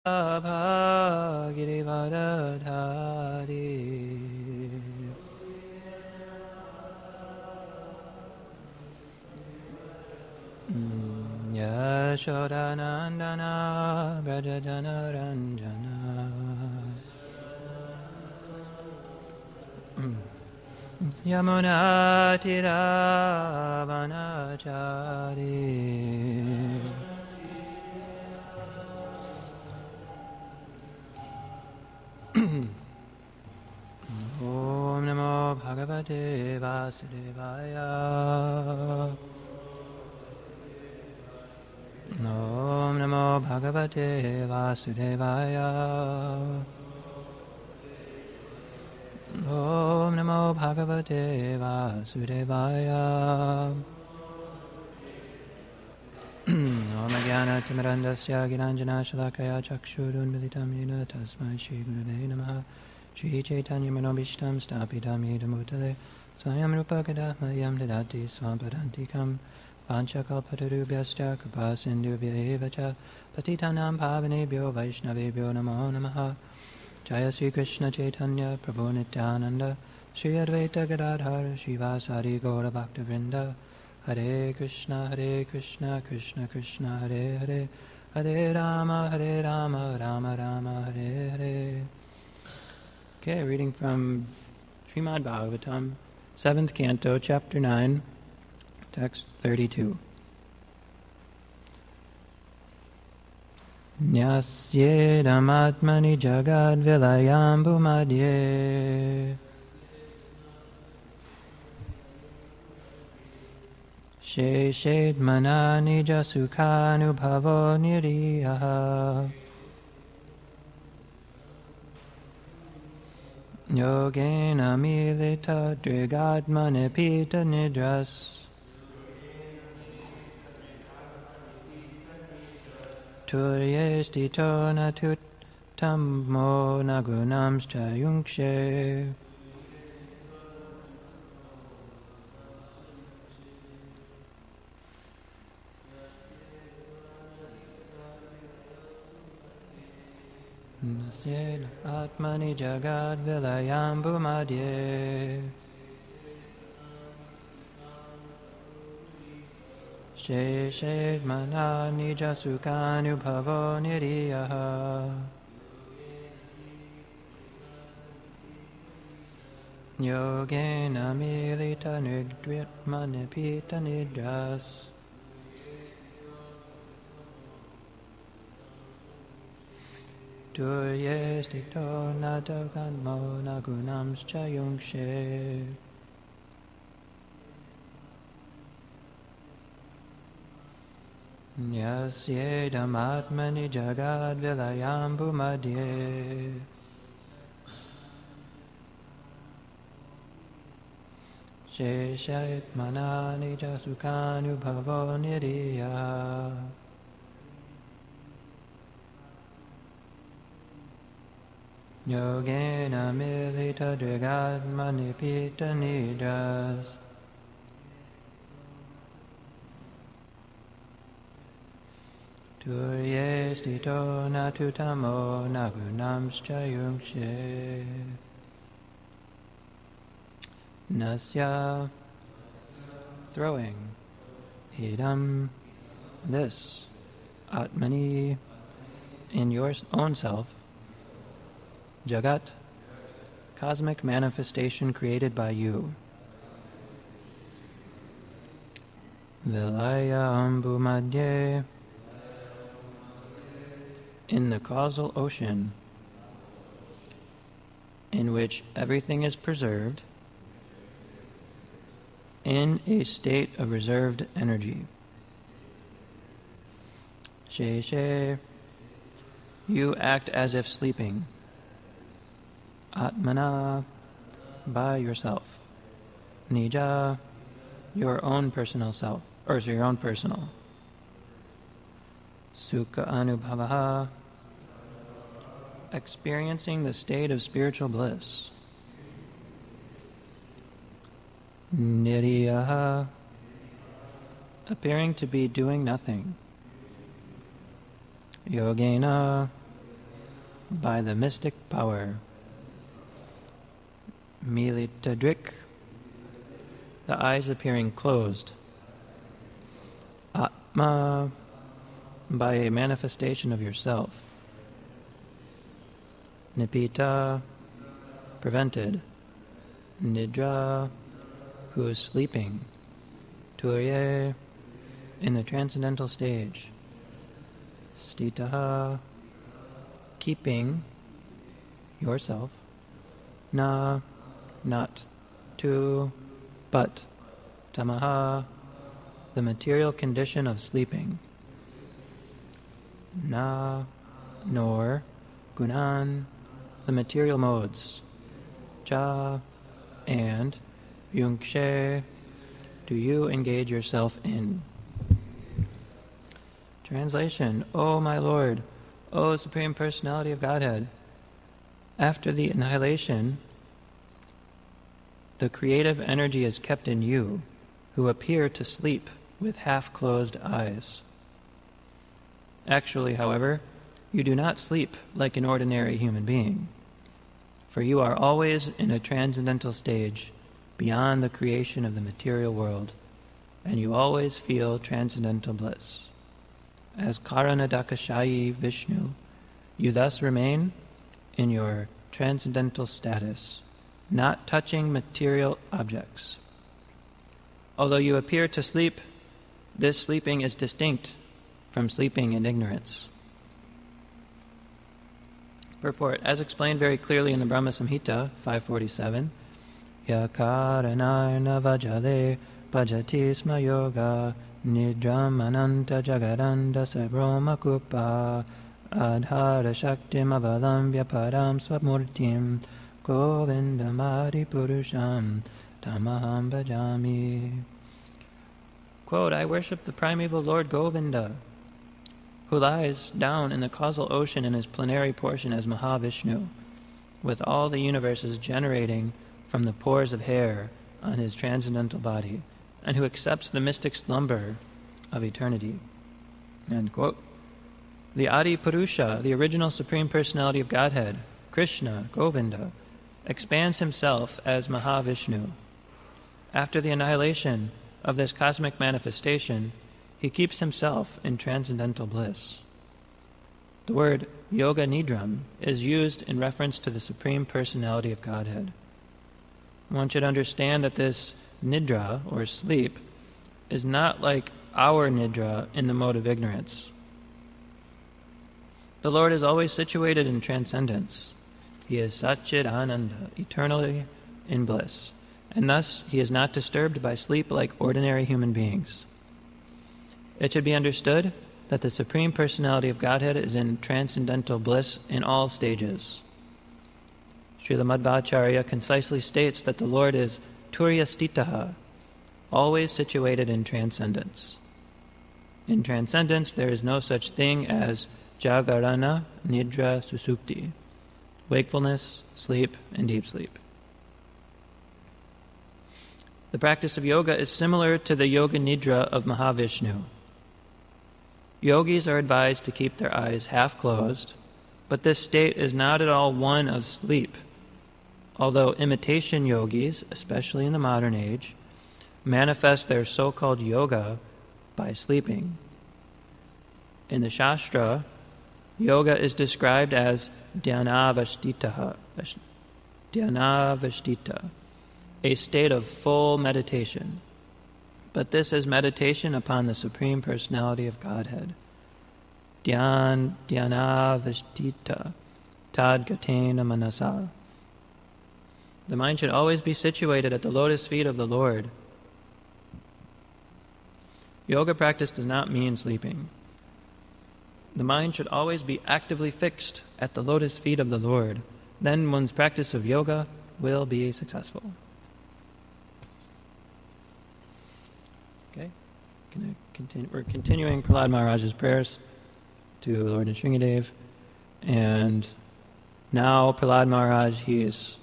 Bhagirivaradhari Yashodanandana Brajajanaranjana Yamunatiravanachari Om Namo Bhagavate Vasudevaya Om Namo Bhagavate Vasudevaya Om Namo Bhagavate Vasudevaya Om Jnana Timirandasya Ginanjana Shalakaya Chakshurunmilitam Yena Tasmai Shri Gurave Namaha Shri Chaitanya Manobishtam Sthapitam Yedam Bhutale Swayam Rupa Kadahmayam Dadati Swampadantikam Panchakalpatarubhyascha Kripasindubhya eva cha Patitanam Pavanebhyo Vaishnavebhyo Namo Namaha Jaya Sri Krishna Chaitanya Prabhu Nityananda Sri Advaita Gadadhar Srivasari Gaura Bhaktivinoda Hare Krishna Krishna Krishna Hare Hare Hare Rama Rama Rama Hare Hare. Okay, reading from Srimad Bhagavatam, 7th Canto, Chapter 9, Text 32. Nyasyedamatmani jagad vilayambu madhye Sheshed manani jasukhanubhavo niriyaha Yogena milita drigadmanipita nidras Turyestito natuttammo nagunamscha yunkshe Nasyed atmani jagad vilayambu madhye Sheshed manani jasukhanubhavo niriyaha Yogena milita nigdritmanipita nidras Turyestikto natakanmo nagunamscha yunkshe Nyasyedamatmani jagad vilayambu madhye Sheshet manani jasukhanubhavo niriya Yogena milita drigadmanipita nidras Turyestito natutamo nagunamscha yunkshe Nasya throwing idam this atmani in your own self Jagat, cosmic manifestation created by you. Vilaya ambu madhye, in the causal ocean, in which everything is preserved, in a state of reserved energy. Sheshe, you act as if sleeping. Atmana, by yourself. Nija, your own personal self, or your own personal. Sukha anubhavaha, experiencing the state of spiritual bliss. Niriyaha, appearing to be doing nothing. Yogena, by the mystic power. Militadrik, the eyes appearing closed. Atma, by a manifestation of yourself. Nipita, prevented. Nidra, who is sleeping. Turye, in the transcendental stage. Stitaha, keeping yourself. Na, not. To, but. Tamaha, the material condition of sleeping. Na, nor. Gunan, the material modes. Cha, and. Yunkshe, do you engage yourself in. Translation. O my Lord, O Supreme Personality of Godhead, after the annihilation, the creative energy is kept in you, who appear to sleep with half-closed eyes. Actually, however, you do not sleep like an ordinary human being, for you are always in a transcendental stage beyond the creation of the material world, and you always feel transcendental bliss. As Karanadakashayi Vishnu, you thus remain in your transcendental status, not touching material objects. Although you appear to sleep, this sleeping is distinct from sleeping in ignorance. Purport. As explained very clearly in the Brahma Samhita 547, Yakaranarna vajale bhajati sma yoga nidram ananta jagaranda sabroma kupa adhara shaktim avalambya param swamurtim govindamadi purusham tamaham bhajami. Quote, I worship the primeval Lord Govinda, who lies down in the causal ocean in his plenary portion as Mahavishnu, with all the universes generating from the pores of hair on his transcendental body, and who accepts the mystic slumber of eternity. End quote. The Adi Purusha, the original Supreme Personality of Godhead, Krishna, Govinda, expands himself as Mahavishnu. After the annihilation of this cosmic manifestation, he keeps himself in transcendental bliss. The word Yoga Nidram is used in reference to the Supreme Personality of Godhead. One should understand that this Nidra, or sleep, is not like our Nidra in the mode of ignorance. The Lord is always situated in transcendence. He is Satchit Ananda, eternally in bliss, and thus he is not disturbed by sleep like ordinary human beings. It should be understood that the Supreme Personality of Godhead is in transcendental bliss in all stages. Srila Madhvacharya concisely states that the Lord is Turyastitaha, always situated in transcendence. In transcendence, there is no such thing as Jagarana, Nidra, Susupti, wakefulness, sleep, and deep sleep. The practice of yoga is similar to the Yoga Nidra of Mahavishnu. Yogis are advised to keep their eyes half closed, but this state is not at all one of sleep, although imitation yogis, especially in the modern age, manifest their so-called yoga by sleeping. In the Shastra, yoga is described as dhyanavashtita, a state of full meditation. But this is meditation upon the Supreme Personality of Godhead. Dhyanavashtita tadgatena manasa. The mind should always be situated at the lotus feet of the Lord. Yoga practice does not mean sleeping. The mind should always be actively fixed at the lotus feet of the Lord. Then one's practice of yoga will be successful. Okay, we're continuing Prahlad Maharaj's prayers to Lord Nrsingadev, and now Prahlad Maharaj, he's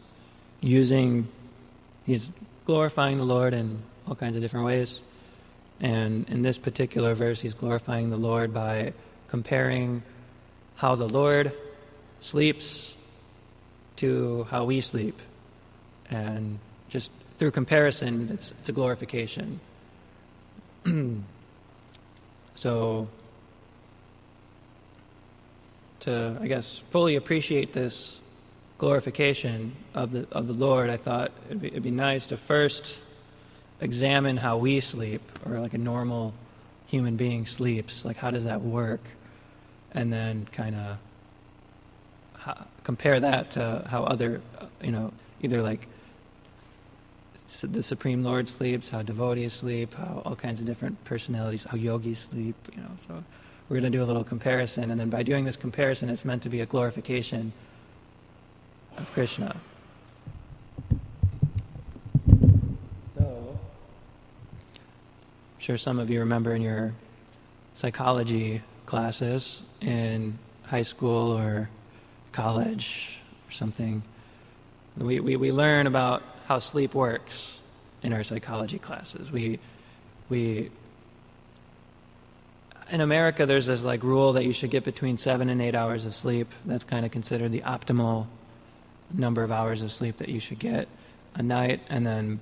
glorifying the Lord in all kinds of different ways, and in this particular verse he's glorifying the Lord by comparing how the Lord sleeps to how we sleep. And just through comparison, it's a glorification. So, to, I guess, fully appreciate this glorification of the Lord, I thought it'd be nice to first examine how we sleep, or like a normal human being sleeps. Like, how does that work? And then kind of compare that to how other, either like the Supreme Lord sleeps, how devotees sleep, how all kinds of different personalities, how yogis sleep, So we're going to do a little comparison, and then by doing this comparison, it's meant to be a glorification of Krishna. So, I'm sure some of you remember in your psychology classes in high school or college or something, we learn about how sleep works in our psychology classes. We in America, there's this like rule that you should get between 7 and 8 hours of sleep. That's kind of considered the optimal number of hours of sleep that you should get a night. And then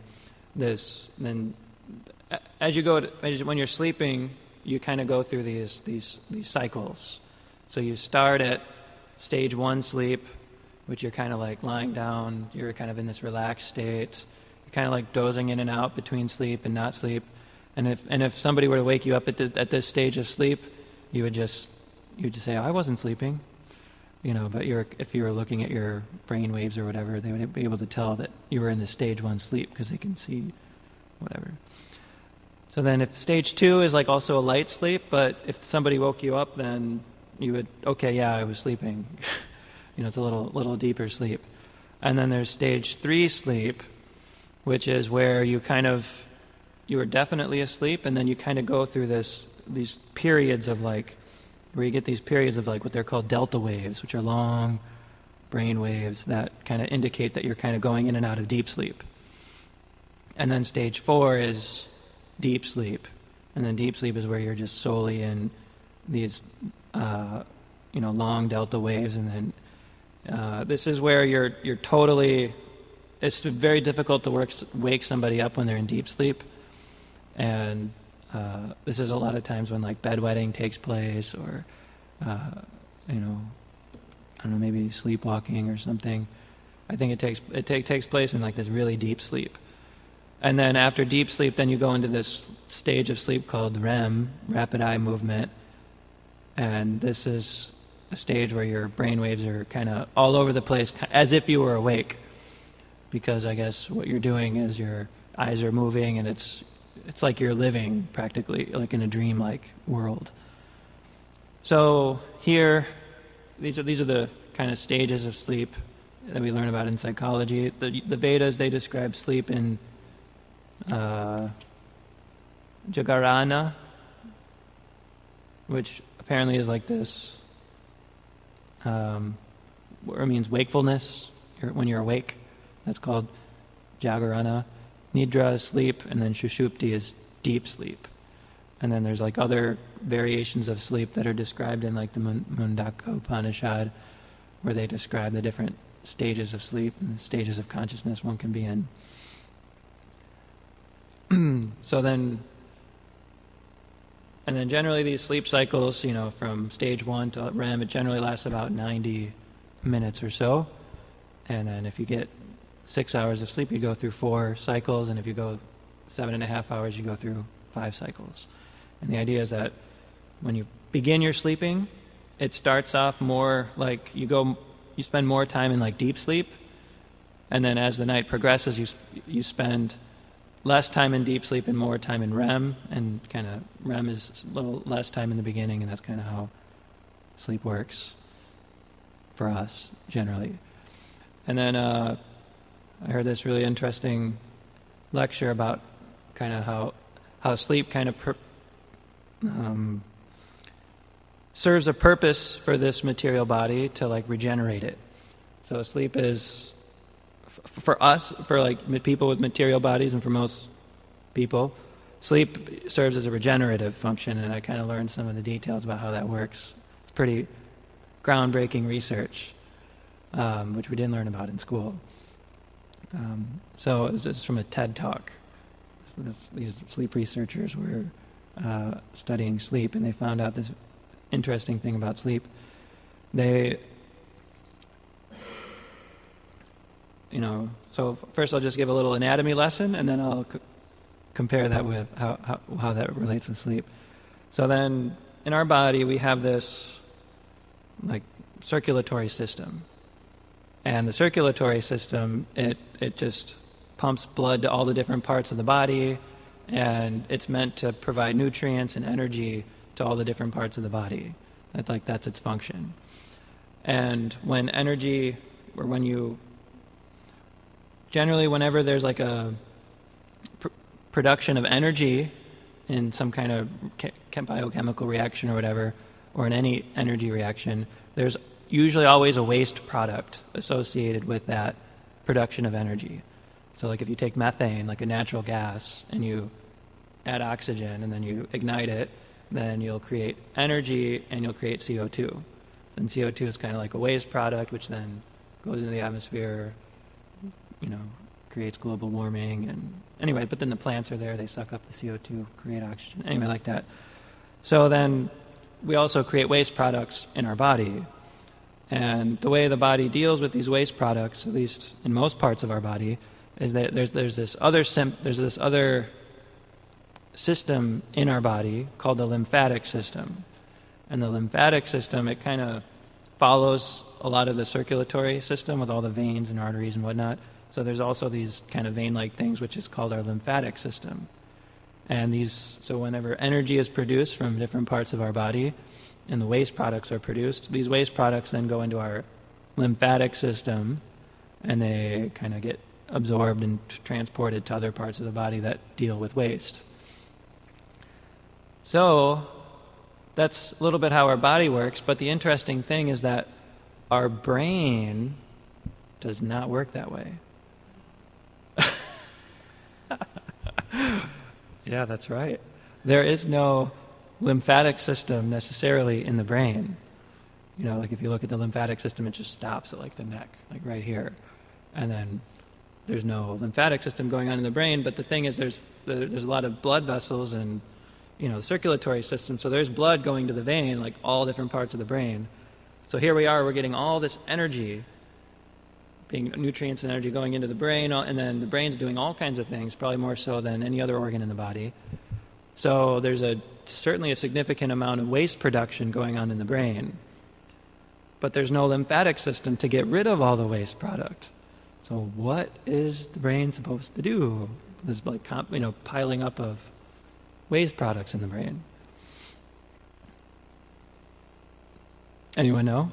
when you're sleeping, you kind of go through these cycles. So you start at stage 1 sleep, which you're kind of like lying down, you're kind of in this relaxed state, you're kind of like dozing in and out between sleep and not sleep. And if somebody were to wake you up at this stage of sleep, you would just say, I wasn't sleeping, But if you were looking at your brain waves or whatever, they would be able to tell that you were in the stage 1 sleep because they can see whatever. So then, if stage 2 is like also a light sleep, but if somebody woke you up, then you would, okay, yeah, I was sleeping. It's a little deeper sleep. And then there's stage 3 sleep, which is where you are definitely asleep, and then you kind of go through these periods of where you get these periods of what they're called delta waves, which are long brain waves that kind of indicate that you're kind of going in and out of deep sleep. And then stage 4 is deep sleep, and then deep sleep is where you're just solely in these long delta waves, and then this is where you're totally. It's very difficult to wake somebody up when they're in deep sleep. And this is a lot of times when bedwetting takes place, or I don't know, maybe sleepwalking or something. I think it takes place in this really deep sleep. And then after deep sleep, then you go into this stage of sleep called REM, rapid eye movement. And this is a stage where your brain waves are kind of all over the place, as if you were awake. Because I guess what you're doing is your eyes are moving, and it's like you're living practically like in a dream-like world. So here, these are the kind of stages of sleep that we learn about in psychology. The Vedas, they describe sleep in Jagarana, which apparently is like this, where it means wakefulness, when you're awake. That's called Jagarana. Nidra is sleep, and then Shushupti is deep sleep. And then there's other variations of sleep that are described in the Mundaka Upanishad, where they describe the different stages of sleep and the stages of consciousness one can be in. So then, and then generally these sleep cycles, from stage 1 to REM, it generally lasts about 90 minutes or so. And then if you get 6 hours of sleep, you go through 4 cycles, and if you go 7.5 hours, you go through 5 cycles. And the idea is that when you begin your sleeping, it starts off more like you spend more time in deep sleep, and then as the night progresses, you spend less time in deep sleep and more time in REM, and kind of REM is a little less time in the beginning, and that's kind of how sleep works for us generally. And then I heard this really interesting lecture about kind of how sleep kind of serves a purpose for this material body to regenerate it. So sleep is for us, for people with material bodies, and for most people, sleep serves as a regenerative function, and I kind of learned some of the details about how that works. It's pretty groundbreaking research. which we didn't learn about in school. So it's from a TED Talk. These sleep researchers were studying sleep, and they found out this interesting thing about sleep. So first I'll just give a little anatomy lesson, and then I'll compare that with how that relates with sleep. So then, in our body, we have this like circulatory system, and the circulatory system it just pumps blood to all the different parts of the body, and it's meant to provide nutrients and energy to all the different parts of the body. That's its function. And generally whenever there's like a production of energy in some kind of biochemical reaction or whatever, or in any energy reaction, there's usually always a waste product associated with that production of energy. So like if you take methane, like a natural gas, and you add oxygen and then you ignite it, then you'll create energy and you'll create CO2. And CO2 is kind of like a waste product, which then goes into the atmosphere, creates global warming. And anyway, but then the plants are there, they suck up the CO2, create oxygen. Anyway, like that. So then we also create waste products in our body. And the way the body deals with these waste products, at least in most parts of our body, is that there's this other system in our body called the lymphatic system. And the lymphatic system, it kind of follows a lot of the circulatory system with all the veins and arteries and whatnot. So there's also these kind of vein-like things, which is called our lymphatic system. And so whenever energy is produced from different parts of our body and the waste products are produced, these waste products then go into our lymphatic system, and they kind of get absorbed and transported to other parts of the body that deal with waste. So that's a little bit how our body works, but the interesting thing is that our brain does not work that way. Yeah, that's right. There is no lymphatic system necessarily in the brain. Like if you look at the lymphatic system, it just stops at like the neck, like right here. And then there's no lymphatic system going on in the brain, but the thing is there's a lot of blood vessels and the circulatory system, so there's blood going to the vein, like all different parts of the brain. So here we are, we're getting all this energy, being nutrients and energy going into the brain, and then the brain's doing all kinds of things, probably more so than any other organ in the body. So there's certainly a significant amount of waste production going on in the brain. But there's no lymphatic system to get rid of all the waste product. So what is the brain supposed to do? This piling up of waste products in the brain. Anyone know?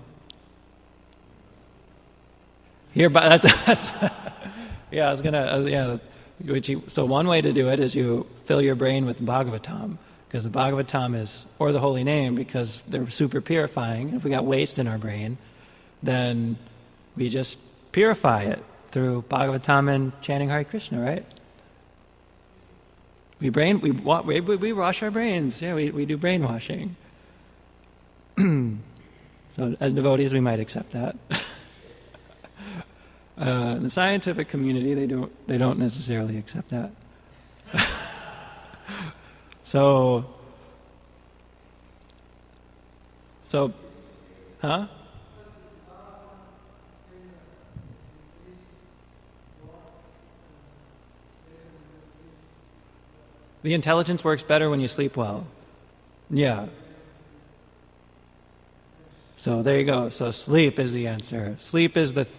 Here, but that's yeah. I was gonna So one way to do it is you fill your brain with Bhagavatam, because the Bhagavatam or the holy name, because they're super purifying. If we got waste in our brain, then we just purify it through Bhagavatam and chanting Hare Krishna, right? We wash our brains. Yeah, we do brainwashing. So as devotees, we might accept that. In the scientific community, they don't necessarily accept that. So, huh? The intelligence works better when you sleep well. Yeah. So there you go. So sleep is the answer. Sleep is the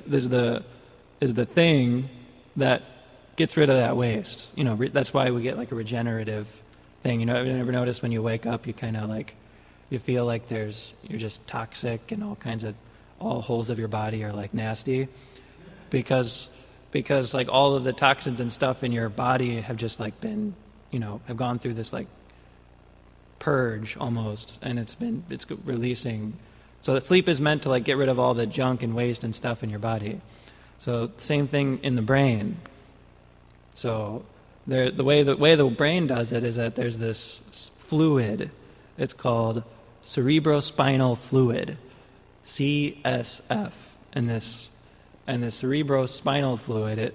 thing that gets rid of that waste. That's why we get like a regenerative thing. You ever notice when you wake up, you kind of like, you feel like you're just toxic and all holes of your body are like nasty, because like all of the toxins and stuff in your body have just like been, have gone through this like purge almost, and it's releasing. So that sleep is meant to like get rid of all the junk and waste and stuff in your body. So same thing in the brain. So the way the brain does it is that there's this fluid. It's called cerebrospinal fluid, CSF, and this cerebrospinal fluid,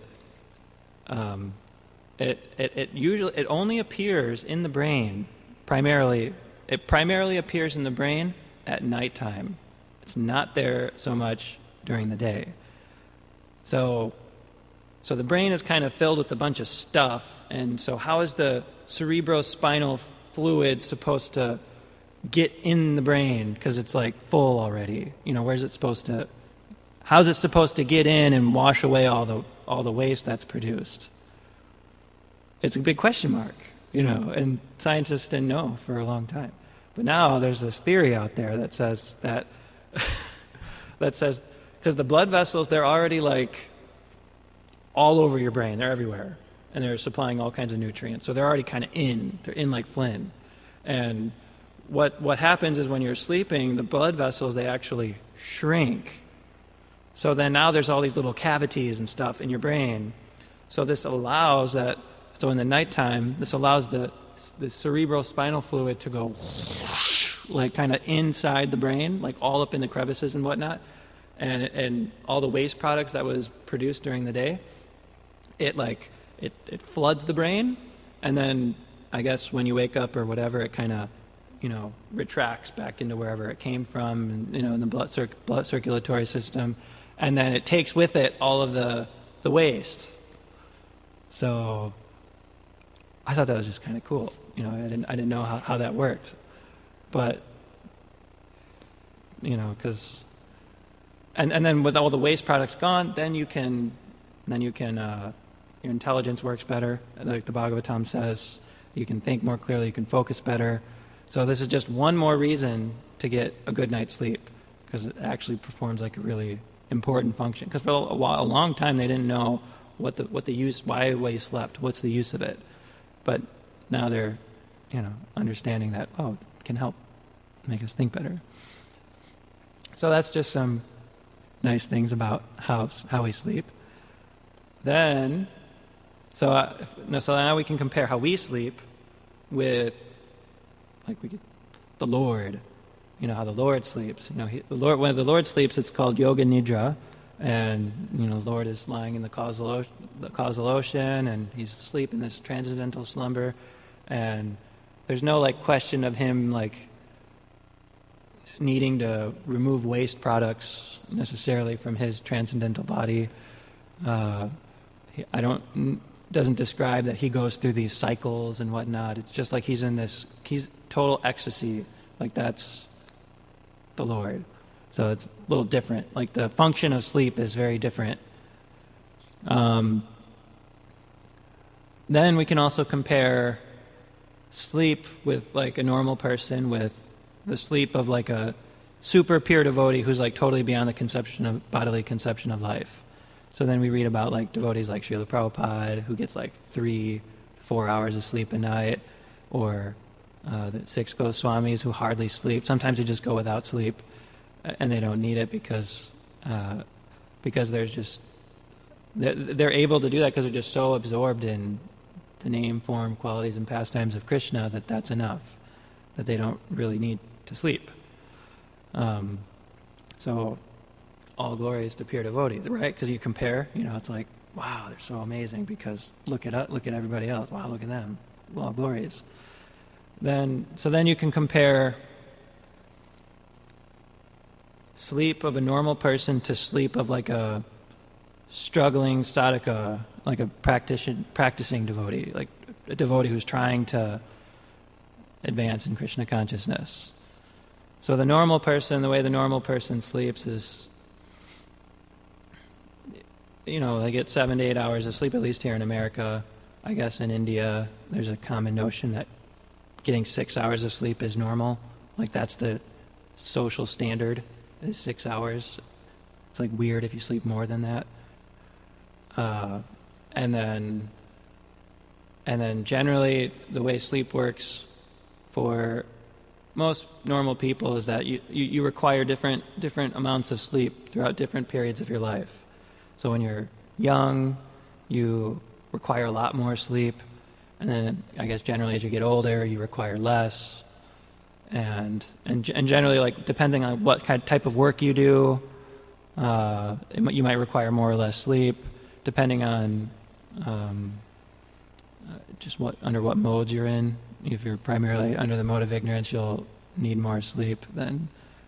it usually only appears in the brain primarily. It primarily appears in the brain at nighttime. It's not there so much during the day. So the brain is kind of filled with a bunch of stuff, and so how is the cerebrospinal fluid supposed to get in the brain? Because it's like full already. Where's it supposed to? How's it supposed to get in and wash away all the waste that's produced? It's a big question mark, and scientists didn't know for a long time. But now there's this theory out there that says because the blood vessels, they're already like all over your brain, they're everywhere, and they're supplying all kinds of nutrients. So they're already kind of they're in like Flynn. And what happens is when you're sleeping, the blood vessels, they actually shrink. So then now there's all these little cavities and stuff in your brain. So this allows that. So in the nighttime, this allows the cerebrospinal fluid to go like kind of inside the brain, like all up in the crevices and whatnot, and all the waste products that was produced during the day, it floods the brain, and then I guess when you wake up or whatever, it kind of retracts back into wherever it came from, and, in the blood circulatory system, and then it takes with it all of the waste. So I thought that was just kind of cool. I didn't know how that worked, but because and then with all the waste products gone, then you can your intelligence works better, like the Bhagavatam says. You can think more clearly, you can focus better. So this is just one more reason to get a good night's sleep, because it actually performs like a really important function. Because for a long time they didn't know what the use, why you slept, what's the use of it. But now they're, understanding that, it can help make us think better. So that's just some nice things about how we sleep. Then, so now we can compare how we sleep with, the Lord. How the Lord sleeps. When the Lord sleeps, it's called Yoga Nidra, and the Lord is lying in the causal ocean, and he's asleep in this transcendental slumber, and there's no question of him needing to remove waste products necessarily from his transcendental body. Doesn't describe that he goes through these cycles and whatnot. It's just like he's total ecstasy. That's the Lord. So it's a little different. The function of sleep is very different. Then we can also compare sleep with a normal person with the sleep of a super pure devotee who's totally beyond the bodily conception of life. So then we read about devotees like Srila Prabhupada, who gets 3-4 hours of sleep a night, or the 6 Goswamis who hardly sleep. Sometimes they just go without sleep, and they don't need it because they're able to do that because they're just so absorbed in the name, form, qualities, and pastimes of Krishna that's enough, that they don't really need to sleep. So all glories to pure devotees, right? Because you compare, it's wow, they're so amazing because look at everybody else. Wow, look at them. All glories. Then you can compare sleep of a normal person to sleep of a struggling sadhaka, a practicing devotee, a devotee who's trying to advance in Krishna consciousness. So the way the normal person sleeps is, they get 7 to 8 hours of sleep, at least here in America. I guess in India, there's a common notion that getting 6 hours of sleep is normal. That's the social standard, is 6 hours. It's weird if you sleep more than that. And then generally the way sleep works for most normal people is that you require different amounts of sleep throughout different periods of your life. So when you're young, you require a lot more sleep, and then I guess generally as you get older, you require less. And generally, depending on what type of work you do, You might require more or less sleep, depending on just under what modes you're in. If you're primarily under the mode of ignorance, you'll need more sleep than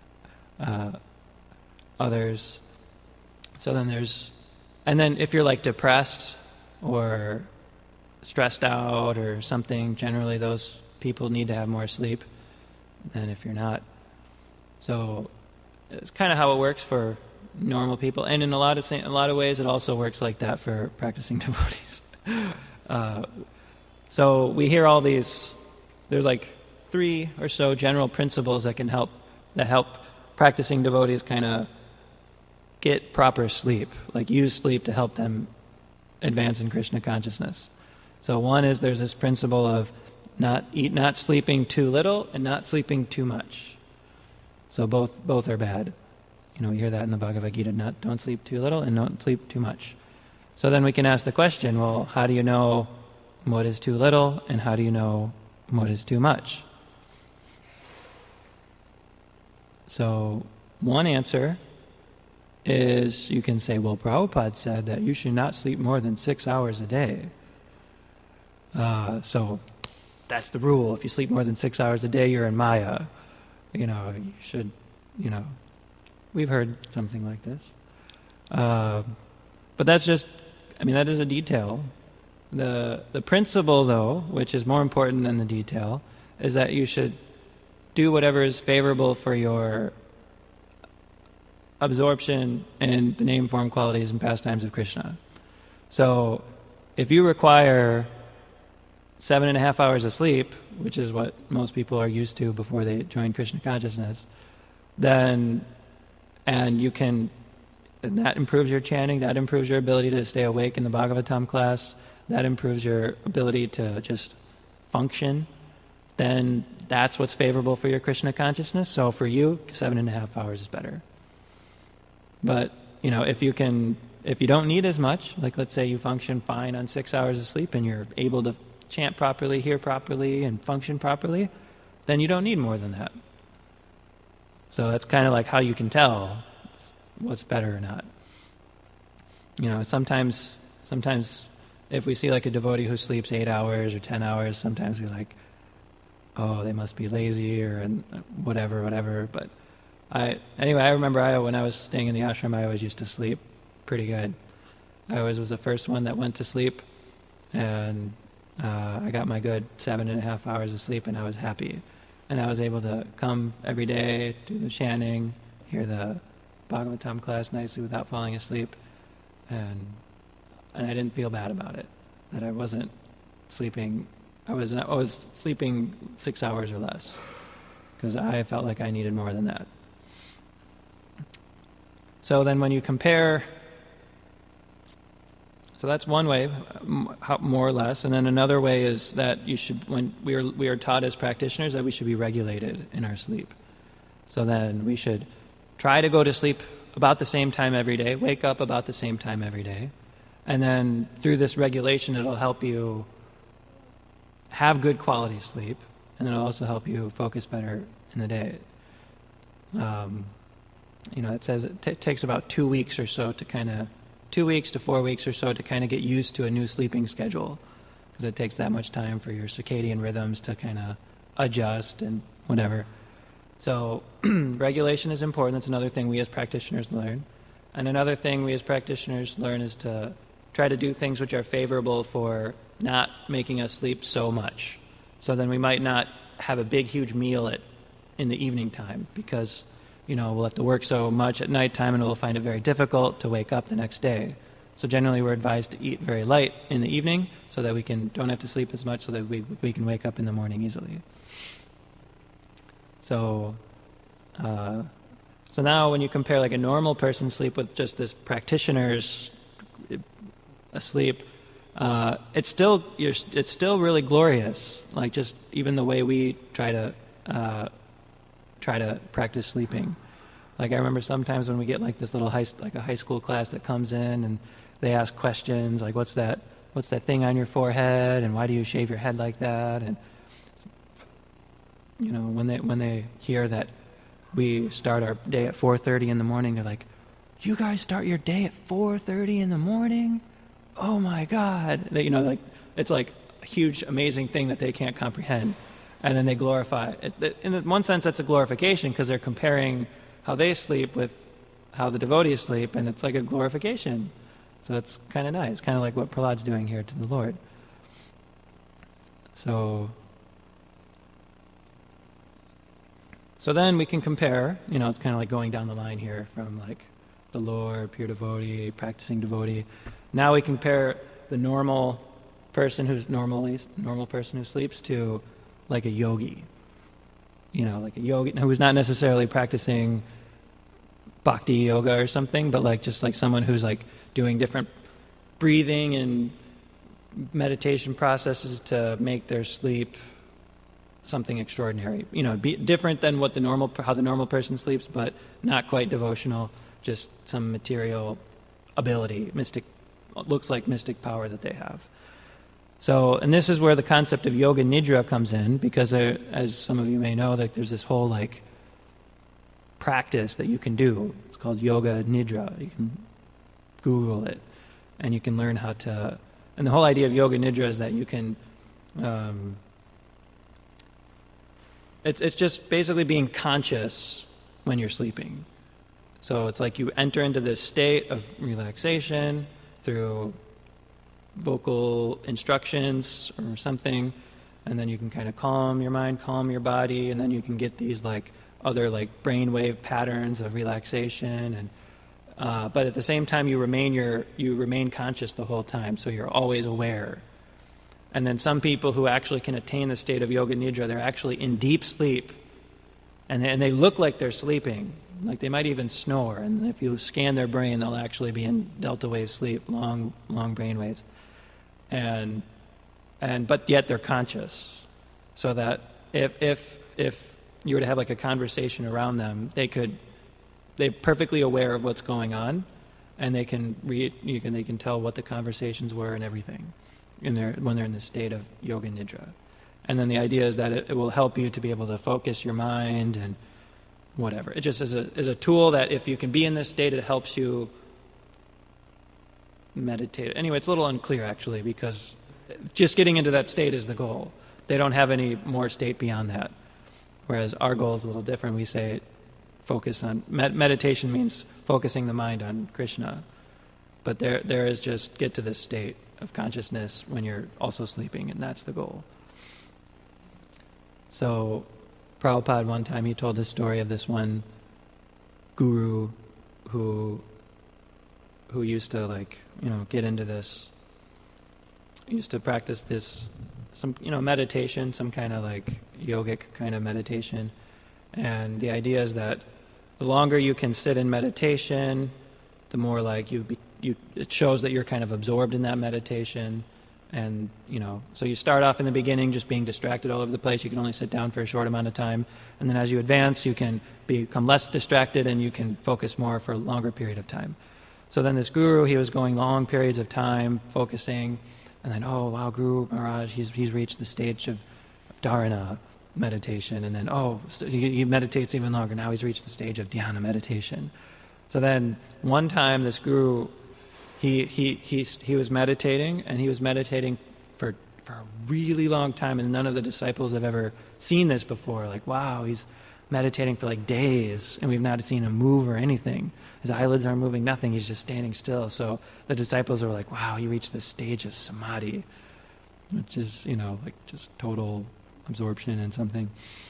others. So then and then if you're like depressed or stressed out or something, generally those people need to have more sleep than if you're not. So it's kind of how it works for normal people, and in a lot of ways it also works like that for practicing devotees. So we hear all these. There's like 3 or so general principles that help practicing devotees kind of get proper sleep, like use sleep to help them advance in Krishna consciousness. So one is there's this principle of not sleeping too little and not sleeping too much. So both are bad. We hear that in the Bhagavad Gita, don't sleep too little and don't sleep too much. So then we can ask the question, well, how do you know what is too little and how do you know what is too much? So one answer is you can say, well, Prabhupada said that you should not sleep more than 6 hours a day. So that's the rule. If you sleep more than 6 hours a day, you're in Maya. You should, we've heard something like this. But that's just, that is a detail. The principle, though, which is more important than the detail, is that you should do whatever is favorable for your absorption in the name, form, qualities, and pastimes of Krishna. So if you require 7.5 hours of sleep, which is what most people are used to before they join Krishna consciousness, and that improves your chanting, that improves your ability to stay awake in the Bhagavatam class, that improves your ability to just function, then that's what's favorable for your Krishna consciousness. So for you, 7.5 hours is better. But, if you don't need as much, like let's say you function fine on 6 hours of sleep and you're able to chant properly, hear properly, and function properly, then you don't need more than that. So that's kind of like how you can tell what's better or not. Sometimes if we see like a devotee who sleeps 8 hours or 10 hours, sometimes we like, oh, they must be lazy or whatever. But I remember when I was staying in the ashram, I always used to sleep pretty good. I always was the first one that went to sleep, and I got my good 7.5 hours of sleep, and I was happy. And I was able to come every day, do the chanting, hear the Bhagavatam class nicely without falling asleep, and I didn't feel bad about it, that I wasn't sleeping. I was sleeping 6 hours or less, because I felt like I needed more than that. So then when you compare, so that's one way, more or less, and then another way is that when we are taught as practitioners that we should be regulated in our sleep. So then we should try to go to sleep about the same time every day, wake up about the same time every day, and then through this regulation it'll help you have good quality sleep, and it'll also help you focus better in the day. It says it takes about 2 weeks or so to 2 weeks to 4 weeks or so to kind of get used to a new sleeping schedule, because it takes that much time for your circadian rhythms to kind of adjust and whatever. So regulation is important. That's another thing we as practitioners learn. And another thing we as practitioners learn is to try to do things which are favorable for not making us sleep so much. So then we might not have a big, huge meal in the evening time, because we'll have to work so much at nighttime and we'll find it very difficult to wake up the next day. So generally we're advised to eat very light in the evening so that we don't have to sleep as much, so that we can wake up in the morning easily. So now when you compare like a normal person's sleep with just this practitioner's asleep, it's still really glorious. Like just even the way we try to practice sleeping. Like I remember sometimes when we get like this little high school class that comes in and they ask questions like, what's that thing on your forehead, and why do you shave your head like that? And when they hear that we start our day at 4:30 in the morning, they're like, you guys start your day at 4:30 in the morning? Oh my God. Like it's like a huge, amazing thing that they can't comprehend. And then they glorify it. In one sense, that's a glorification because they're comparing how they sleep with how the devotees sleep, and it's like a glorification. So it's kind of nice, kind of like what Prahlad's doing here to the Lord. So then we can compare, it's kind of like going down the line here from like the Lord, pure devotee, practicing devotee. Now we compare the normal person who sleeps to like a yogi. Like a yogi who's not necessarily practicing bhakti yoga or something, but like just like someone who's like doing different breathing and meditation processes to make their sleep something extraordinary. Be different than how the normal person sleeps, but not quite devotional, just some material ability, looks like mystic power that they have. So, and this is where the concept of yoga nidra comes in, because as some of you may know, like there's this whole like practice that you can do. It's called yoga nidra. You can Google it, and you can learn how to. And the whole idea of yoga nidra is that you can. It's just basically being conscious when you're sleeping. So it's like you enter into this state of relaxation through vocal instructions or something, and then you can kind of calm your mind, calm your body, and then you can get these like other like brainwave patterns of relaxation, and but at the same time you remain conscious the whole time, so you're always aware. And then some people who actually can attain the state of yoga nidra, they're actually in deep sleep, and they look like they're sleeping, like they might even snore, and if you scan their brain, they'll actually be in delta wave sleep, long brain waves. But yet they're conscious, so that if you were to have like a conversation around them, they're perfectly aware of what's going on, and they can tell what the conversations were and everything when they're in this state of yoga nidra. And then the idea is that it will help you to be able to focus your mind and whatever. It just is a tool that if you can be in this state, it helps you meditate. Anyway, it's a little unclear actually, because just getting into that state is the goal. They don't have any more state beyond that. Whereas our goal is a little different. We say focus on meditation means focusing the mind on Krishna, but there is just get to this state of consciousness when you're also sleeping, and that's the goal. So Prabhupada one time he told this story of this one guru who used to get into this, used to practice this, some meditation, some kind of like yogic kind of meditation. And the idea is that the longer you can sit in meditation, the more like it shows that you're kind of absorbed in that meditation. And so you start off in the beginning just being distracted all over the place. You can only sit down for a short amount of time, and then as you advance you can become less distracted and you can focus more for a longer period of time. So then this guru, he was going long periods of time focusing, and then, oh wow, Guru Maharaj, he's reached the stage of dharana meditation, and then he meditates even longer. Now he's reached the stage of dhyana meditation. So then one time this guru, he was meditating, and he was meditating for a really long time, and none of the disciples have ever seen this before. Like, wow, he's meditating for like days, and we've not seen him move or anything. His eyelids aren't moving, nothing. He's just standing still. So the disciples are like, wow, he reached this stage of samadhi, which is, like just total absorption in something.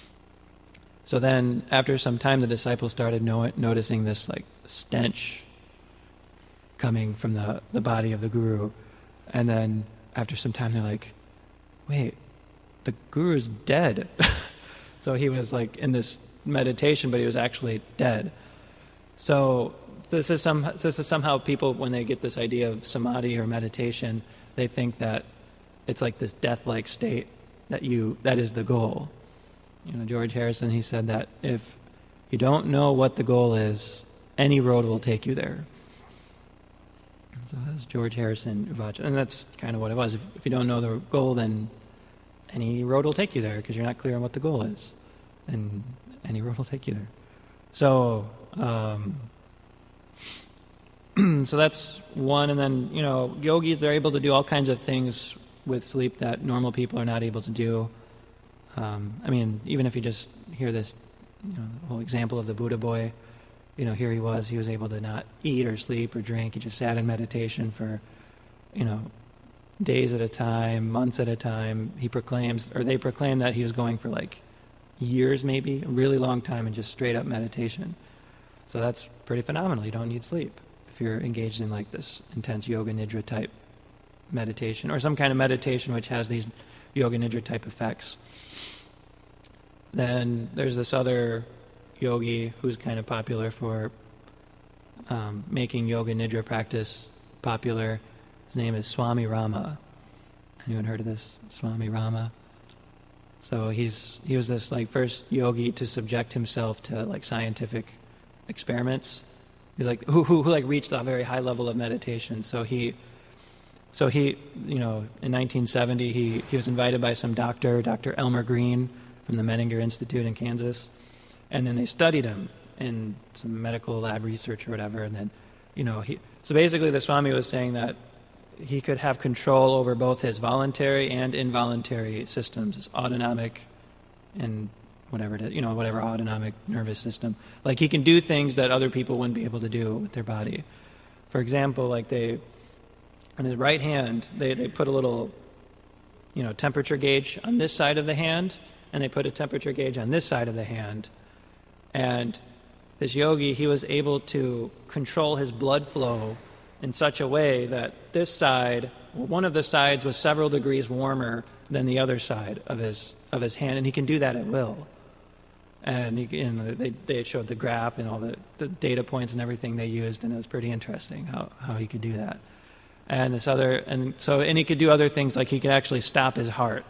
So then after some time, the disciples started noticing this like stench coming from the body of the guru. And then after some time, they're like, wait, the guru's dead. So he was like in this meditation, but he was actually dead. So this is somehow people, when they get this idea of samadhi or meditation, they think that it's like this death-like state that is the goal. George Harrison, he said that if you don't know what the goal is, any road will take you there. So that's George Harrison Uvachan, and that's kind of what it was. If you don't know the goal, then any road will take you there, because you're not clear on what the goal is, and any road will take you there. So So that's one. And then, yogis, they're able to do all kinds of things with sleep that normal people are not able to do. Even if you just hear this, the whole example of the Buddha boy, here he was able to not eat or sleep or drink. He just sat in meditation for, days at a time, months at a time. They proclaim that he was going for like years, maybe, a really long time, in just straight up meditation. So that's pretty phenomenal. You don't need sleep if you're engaged in like this intense yoga nidra type meditation, or some kind of meditation which has these yoga nidra type effects. Then there's this other yogi who's kind of popular for making yoga nidra practice popular. His name is Swami Rama. Anyone heard of this Swami Rama? So he was this like first yogi to subject himself to like scientific experiments. He's like who like reached a very high level of meditation. So he in 1970 he was invited by some Dr. Elmer Green from the Menninger Institute in Kansas, and then they studied him in some medical lab research or whatever. And then so basically the Swami was saying that he could have control over both his voluntary and involuntary systems, his autonomic and whatever it is, whatever autonomic nervous system. Like he can do things that other people wouldn't be able to do with their body. For example, like on his right hand, they put a little, temperature gauge on this side of the hand, and they put a temperature gauge on this side of the hand. And this yogi, he was able to control his blood flow in such a way that this side, one of the sides was several degrees warmer than the other side of his hand, and he can do that at will. And they showed the graph and all the data points and everything they used, and it was pretty interesting how he could do that. And he could do other things, like he could actually stop his heart.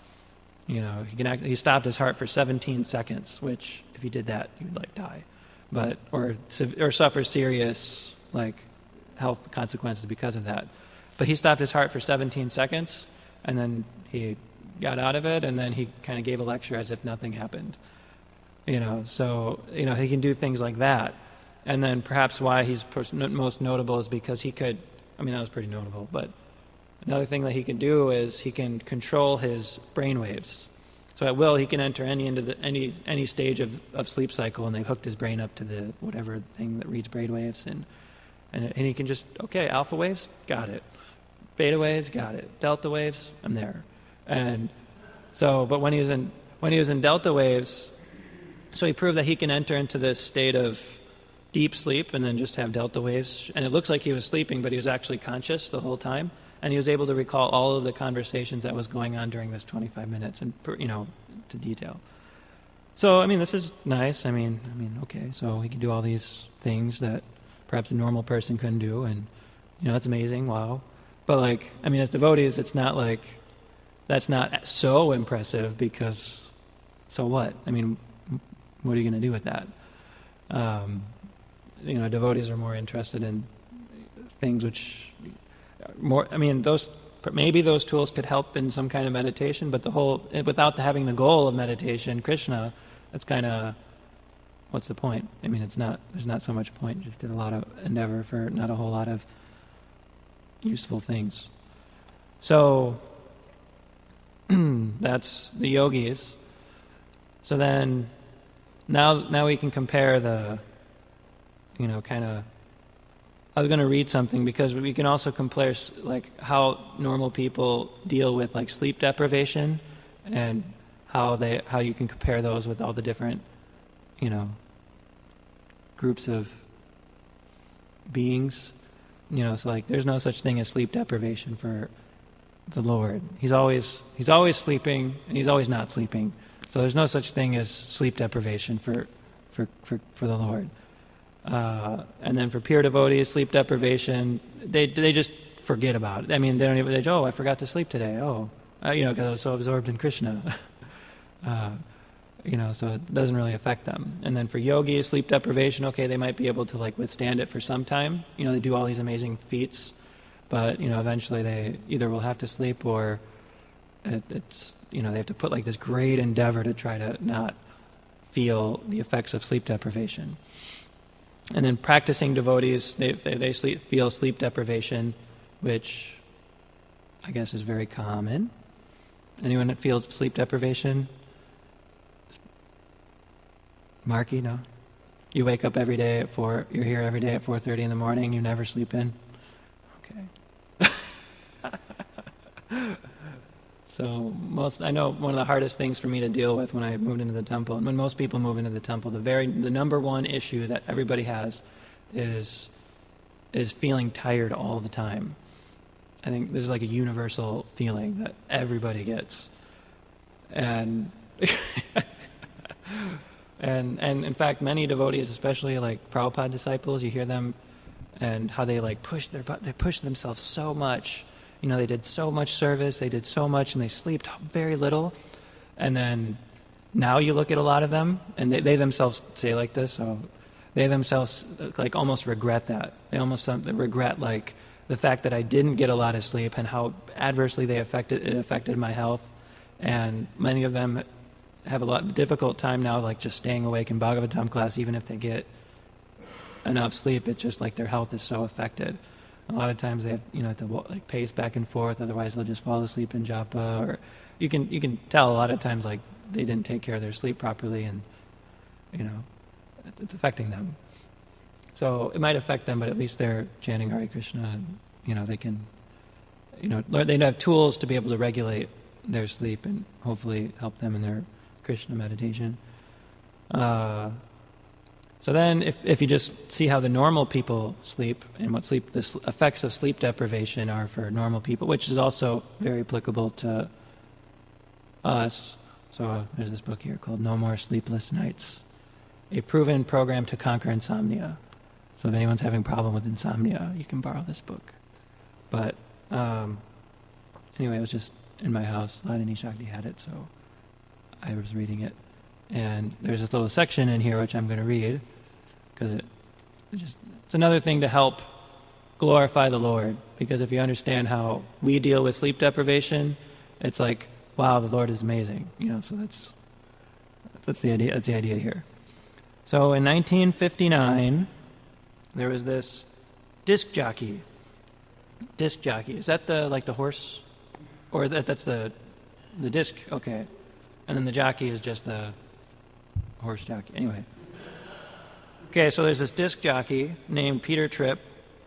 He stopped his heart for 17 seconds, which if he did that, he would like die, or suffer serious like health consequences because of that. But he stopped his heart for 17 seconds, and then he got out of it, and then he kind of gave a lecture as if nothing happened. So he can do things like that. And then perhaps why he's most notable is because he could, that was pretty notable, but another thing that he can do is he can control his brain waves. So at will, he can enter any stage of sleep cycle, and they hooked his brain up to the whatever thing that reads brain waves, and he can just, alpha waves, got it. Beta waves, got it. Delta waves, I'm there. And so, but when he was in delta waves, so he proved that he can enter into this state of deep sleep and then just have delta waves. And it looks like he was sleeping, but he was actually conscious the whole time. And he was able to recall all of the conversations that was going on during this 25 minutes, and to detail. So, this is nice. Okay, so he can do all these things that perhaps a normal person couldn't do, and that's amazing. Wow. But as devotees, it's not like that's not so impressive, because so what? What are you going to do with that? Devotees are more interested in things which those tools could help in some kind of meditation, but without having the goal of meditation, Krishna, that's kind of, what's the point? There's not so much point. Just did a lot of endeavor for not a whole lot of useful things. So that's the yogis. So then now we can compare the, I was going to read something, because we can also compare how normal people deal with sleep deprivation, and how you can compare those with all the different groups of beings. So there's no such thing as sleep deprivation for the Lord. He's always sleeping, and he's always not sleeping. So there's no such thing as sleep deprivation for the Lord. And then for pure devotees, sleep deprivation, they just forget about it. They don't even, I forgot to sleep today. Because I was so absorbed in Krishna. So it doesn't really affect them. And then for yogis, sleep deprivation, they might be able to withstand it for some time. They do all these amazing feats, but eventually they either will have to sleep, or it's they have to put this great endeavor to try to not feel the effects of sleep deprivation. And then practicing devotees, they feel sleep deprivation, which I guess is very common. Anyone that feels sleep deprivation? Marky, no? You wake up every day at 4, you're here every day at 4:30 in the morning, you never sleep in? Okay. So I know one of the hardest things for me to deal with when I moved into the temple, and when most people move into the temple, the number one issue that everybody has is feeling tired all the time. I think this is like a universal feeling that everybody gets. And and in fact, many devotees, especially like Prabhupada disciples, you hear them and how they like they push themselves so much. You know, they did so much service, they did so much, and they slept very little. And then now you look at a lot of them, and they themselves say like this, so they themselves like almost regret that. They almost regret like the fact that I didn't get a lot of sleep and how adversely it affected my health. And many of them have a lot of difficult time now, like just staying awake in Bhagavatam class, even if they get enough sleep. It's just like their health is so affected. A lot of times they have, to like pace back and forth. Otherwise, they'll just fall asleep in japa. Or you can tell a lot of times like they didn't take care of their sleep properly, and it's affecting them. So it might affect them, but at least they're chanting Hare Krishna, and they can, they have tools to be able to regulate their sleep and hopefully help them in their Krishna meditation. So then if you just see how the normal people sleep and what the effects of sleep deprivation are for normal people, which is also very applicable to us. So there's this book here called No More Sleepless Nights, a proven program to conquer insomnia. So if anyone's having a problem with insomnia, you can borrow this book. But anyway, it was just in my house. Ladini Shakti had it, so I was reading it. And there's this little section in here which I'm going to read, because it's another thing to help glorify the Lord. Because if you understand how we deal with sleep deprivation, it's like, wow, the Lord is amazing. So that's the idea. That's the idea here. So in 1959, there was this disc jockey. Disc jockey, is that the horse, or that's the disc? Okay, and then the jockey is just the horse jockey. Anyway. Okay, so there's this disc jockey named Peter Tripp.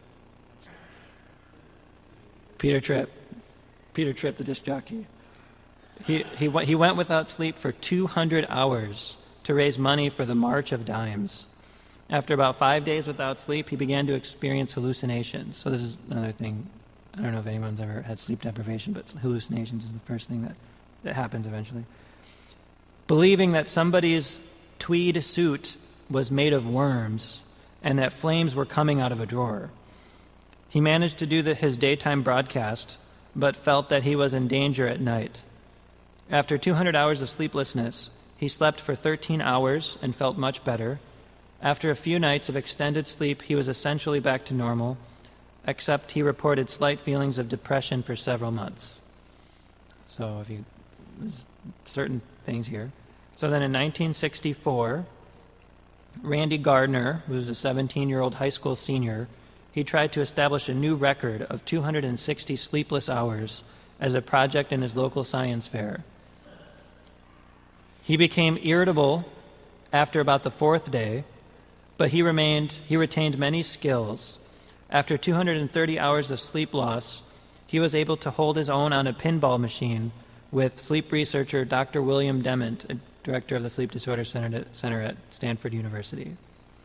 Peter Tripp, the disc jockey. He went without sleep for 200 hours to raise money for the March of Dimes. After about 5 days without sleep, he began to experience hallucinations. So this is another thing. I don't know if anyone's ever had sleep deprivation, but hallucinations is the first thing that happens eventually. Believing that somebody's tweed suit was made of worms and that flames were coming out of a drawer. He managed to do his daytime broadcast, but felt that he was in danger at night. After 200 hours of sleeplessness, he slept for 13 hours and felt much better. After a few nights of extended sleep, he was essentially back to normal, except he reported slight feelings of depression for several months. So there's certain things here. So then in 1964, Randy Gardner, who was a 17-year-old high school senior, he tried to establish a new record of 260 sleepless hours as a project in his local science fair. He became irritable after about the fourth day, but he retained many skills. After 230 hours of sleep loss, he was able to hold his own on a pinball machine with sleep researcher Dr. William Dement, a director of the Sleep Disorder Center at Stanford University.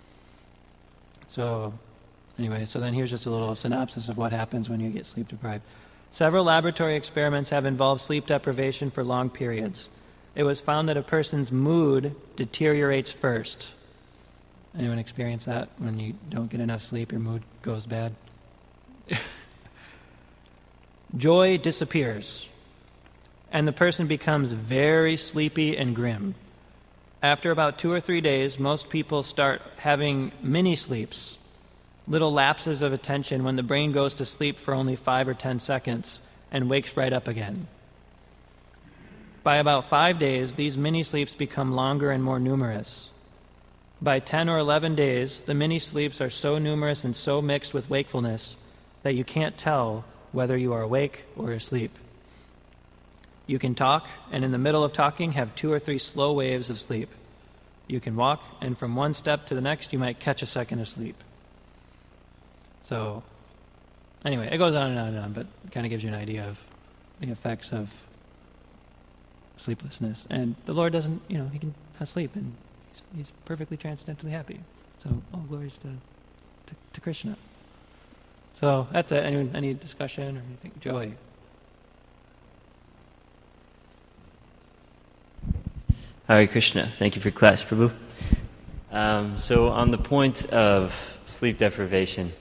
So anyway, then here's just a little synopsis of what happens when you get sleep deprived. Several laboratory experiments have involved sleep deprivation for long periods. It was found that a person's mood deteriorates first. Anyone experience that? When you don't get enough sleep, your mood goes bad? Joy disappears, and the person becomes very sleepy and grim. After about 2 or 3 days, most people start having mini-sleeps, little lapses of attention when the brain goes to sleep for only 5 or 10 seconds and wakes right up again. By about 5 days, these mini-sleeps become longer and more numerous. By 10 or 11 days, the mini-sleeps are so numerous and so mixed with wakefulness that you can't tell whether you are awake or asleep. You can talk, and in the middle of talking have 2 or 3 slow waves of sleep. You can walk, and from one step to the next, you might catch a second of sleep. So, anyway, it goes on and on and on, but it kind of gives you an idea of the effects of sleeplessness. And the Lord doesn't, he can not sleep, and he's perfectly transcendently happy. So, all glories to Krishna. So, that's it. Any discussion or anything? Joey? Hare Krishna. Thank you for class, Prabhu. So on the point of sleep deprivation,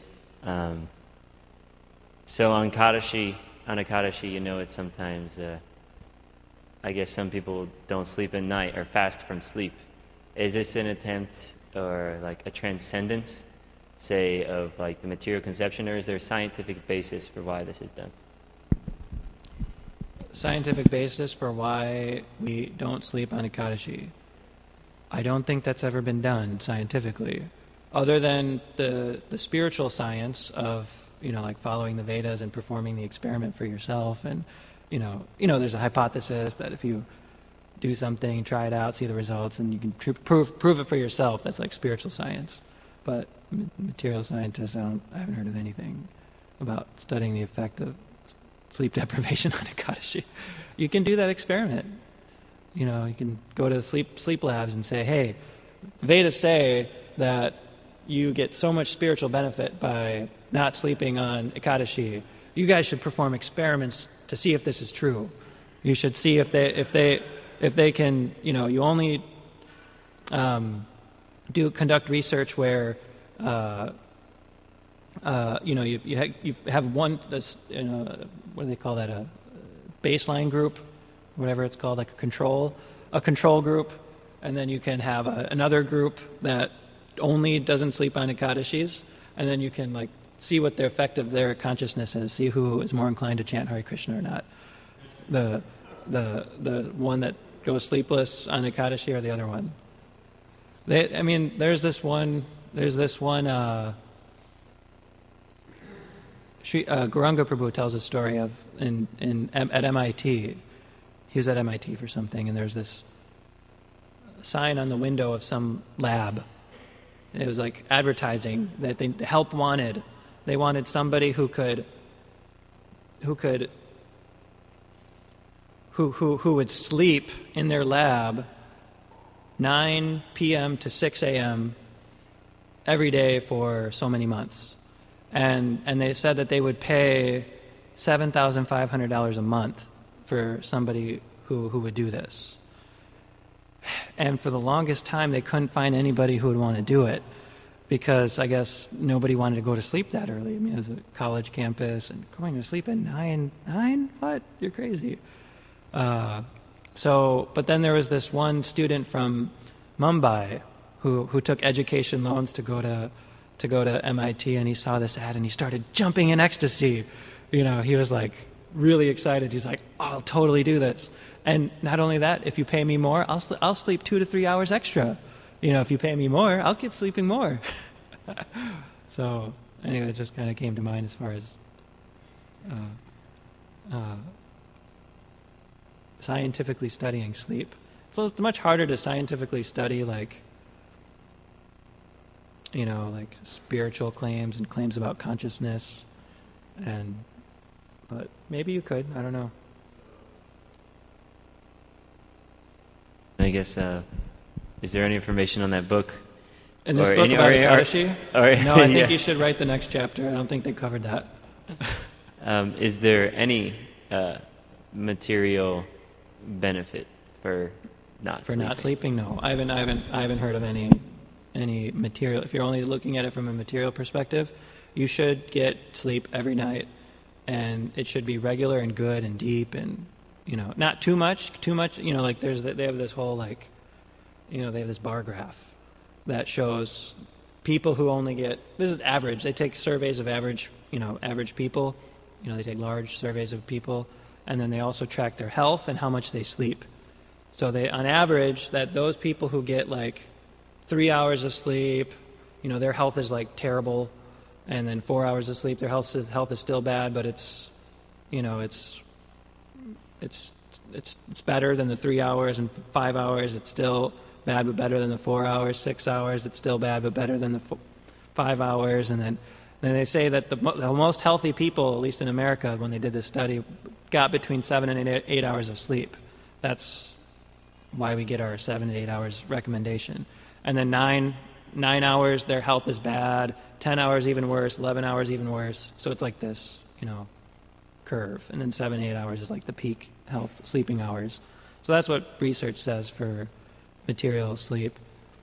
so on Ekadashi, it's sometimes, I guess some people don't sleep at night or fast from sleep. Is this an attempt or like a transcendence, say, of like the material conception, or is there a scientific basis for why this is done? Scientific basis for why we don't sleep on Ekadashi. I don't think that's ever been done scientifically, other than the spiritual science of like following the Vedas and performing the experiment for yourself. And there's a hypothesis that if you do something, try it out, see the results, and you can prove it for yourself. That's like spiritual science. But material scientists, I haven't heard of anything about studying the effect of sleep deprivation on Ekadashi. You can do that experiment. You can go to the sleep labs and say, hey, the Vedas say that you get so much spiritual benefit by not sleeping on Ekadashi. You guys should perform experiments to see if this is true. You should see if they can, you only conduct research where you have one, what do they call that, a baseline group, whatever it's called, like a control group, and then you can have another group that only doesn't sleep on Ekadashis, and then you can see what the effect of their consciousness is, see who is more inclined to chant Hare Krishna or not. The one that goes sleepless on Ekadashi or the other one. There's this one Gauranga Prabhu tells a story of at MIT. He was at MIT for something, and there's this sign on the window of some lab. It was like advertising that the help wanted. They wanted somebody who would sleep in their lab 9 p.m. to 6 a.m. every day for so many months. And they said that they would pay $7,500 a month for somebody who would do this. And for the longest time, they couldn't find anybody who would want to do it because I guess nobody wanted to go to sleep that early. It was a college campus, and going to sleep at 9? What? You're crazy. But then there was this one student from Mumbai who took education loans to go to MIT, and he saw this ad and he started jumping in ecstasy. He was really excited. He's like, oh, I'll totally do this. And not only that, if you pay me more, I'll sleep 2 to 3 hours extra. If you pay me more, I'll keep sleeping more. So anyway, it just kind of came to mind as far as scientifically studying sleep. So it's much harder to scientifically study spiritual claims and claims about consciousness, but maybe you could. I don't know. I guess, is there any information on that book? In this book about Ekadashi? No, I think you should write the next chapter. I don't think they covered that. Is there any material benefit for not sleeping? For not sleeping? No, I haven't heard of any material. If you're only looking at it from a material perspective, you should get sleep every night, and it should be regular and good and deep, and not too much. They have this whole they have this bar graph that shows people who only get, this is average. They take surveys of average people. They take large surveys of people, and then they also track their health and how much they sleep. So they, on average, that those people who get 3 hours of sleep, their health is like terrible, and then 4 hours of sleep, their health is still bad, but it's better than the 3 hours, and 5 hours it's still bad but better than the 4 hours. 6 hours it's still bad but better than the 5 hours. And then they say that the most healthy people, at least in America, when they did this study, got between 7 and 8 hours of sleep. That's why we get our 7 and 8 hours recommendation. And then 9 hours, their health is bad. 10 hours even worse. 11 hours even worse. So it's like this, curve. And then 7, 8 hours is like the peak health sleeping hours. So that's what research says for material sleep.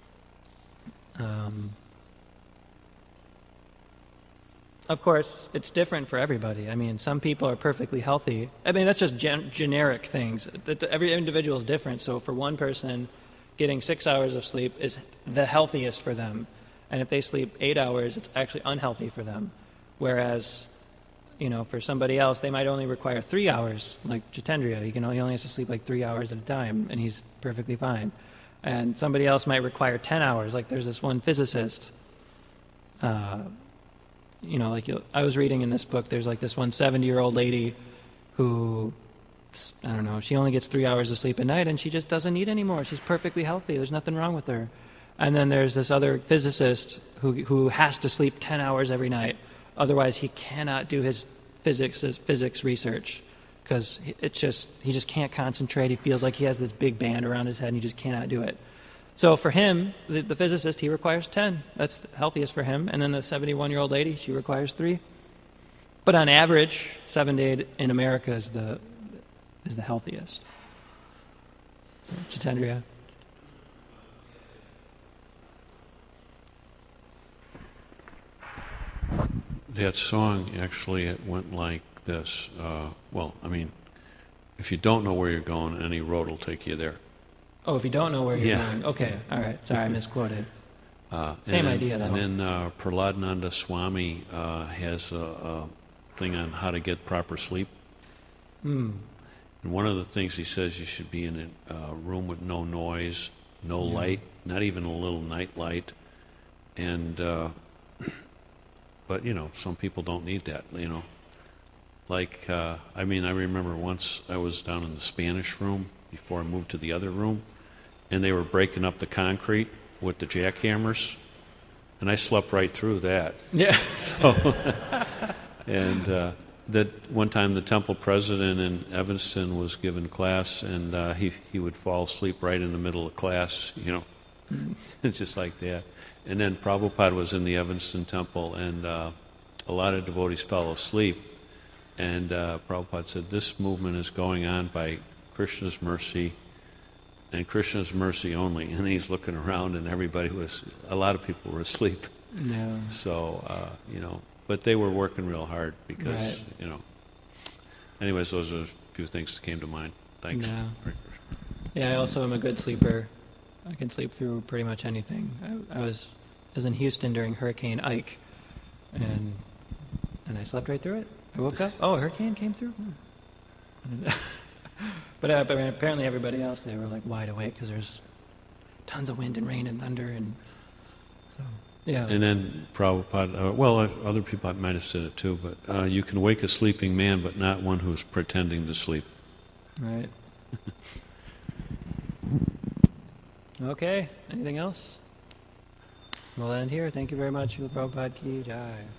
Of course, it's different for everybody. I mean, some people are perfectly healthy. I mean, that's just generic things. Every individual is different. So for one person, getting 6 hours of sleep is the healthiest for them. And if they sleep 8 hours, it's actually unhealthy for them. Whereas, for somebody else, they might only require 3 hours, like Jitendra. He only has to sleep like 3 hours at a time, and he's perfectly fine. And somebody else might require 10 hours. Like there's this one physicist. I was reading in this book, there's like this one 70-year-old lady who, I don't know, she only gets 3 hours of sleep a night, and she just doesn't need any more. She's perfectly healthy. There's nothing wrong with her. And then there's this other physicist who has to sleep 10 hours every night. Otherwise, he cannot do his physics research because he just can't concentrate. He feels like he has this big band around his head, and he just cannot do it. So for him, the physicist, he requires 10. That's the healthiest for him. And then the 71-year-old lady, she requires 3. But on average, 7 to 8 in America is the healthiest. So, Jitendra. That song, actually, it went like this. If you don't know where you're going, any road will take you there. Oh, if you don't know where you're going. Okay, all right. Sorry, I misquoted. Same idea, though. And then Prahlad Swami has a thing on how to get proper sleep. And one of the things he says, you should be in a room with no noise, no light, not even a little night light. And, but, some people don't need that, Like, I remember once I was down in the Spanish room before I moved to the other room, and they were breaking up the concrete with the jackhammers, and I slept right through that. Yeah. So, and that one time the temple president in Evanston was giving class, and he would fall asleep right in the middle of class, It's just like that. And then Prabhupada was in the Evanston temple, and a lot of devotees fell asleep. And Prabhupada said, this movement is going on by Krishna's mercy, and Krishna's mercy only. And he's looking around, and a lot of people were asleep. No. So, but they were working real hard because, Anyways, those are a few things that came to mind. Thanks. No. Yeah, I also am a good sleeper. I can sleep through pretty much anything. I was in Houston during Hurricane Ike, and I slept right through it. I woke up. Oh, a hurricane came through. But apparently everybody else, they were like wide awake because there's tons of wind and rain and thunder, and so yeah. And then Prabhupada, other people might have said it too, but you can wake a sleeping man, but not one who's pretending to sleep. Right. Okay. Anything else? We'll end here. Thank you very much. Prabhupada Ki Jai.